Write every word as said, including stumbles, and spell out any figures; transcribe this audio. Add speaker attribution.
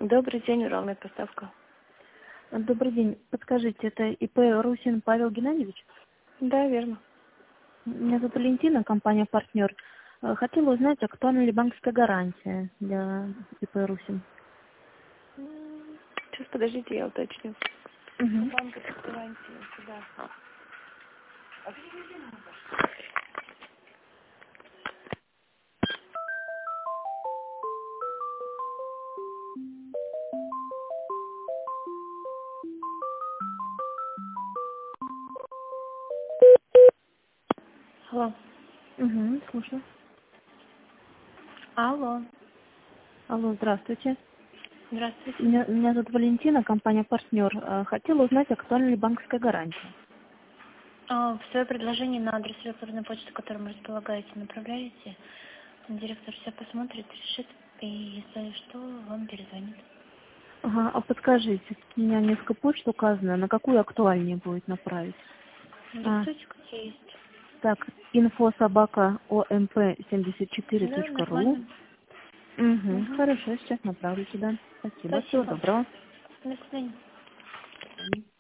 Speaker 1: Добрый день, Уралмет поставка.
Speaker 2: Добрый день. Подскажите, это ИП Русин Павел Геннадьевич?
Speaker 1: Да, верно.
Speaker 2: Меня зовут Валентина, компания «Партнер». Э, Хотела узнать, актуальна ли банковская гарантия для ИП Русин.
Speaker 1: М, Сейчас, подождите, я уточню.
Speaker 2: Угу.
Speaker 1: Банковская гарантия, сюда. Алло.
Speaker 2: Угу, слушаю.
Speaker 1: Алло.
Speaker 2: Алло, здравствуйте.
Speaker 1: Здравствуйте.
Speaker 2: Меня, меня зовут Валентина, компания «Партнер». Э, Хотела узнать, актуальна ли банковская гарантия.
Speaker 1: А, в свое предложение на адрес электронной почты, которым вы располагаете, направляете. Директор все посмотрит, решит, и если что, вам перезвонит.
Speaker 2: Ага, а подскажите, у меня несколько почт указано, на какую актуальнее будет направить? А,
Speaker 1: Диктуйте, какие есть.
Speaker 2: так, инфо собака омп семьдесят четыре
Speaker 1: Да,
Speaker 2: точка ру.
Speaker 1: нормально.
Speaker 2: Угу,
Speaker 1: Угу.
Speaker 2: хорошо, сейчас направлю туда. Спасибо, всего
Speaker 1: Спасибо.
Speaker 2: доброго.
Speaker 1: До свидания.
Speaker 2: До свидания.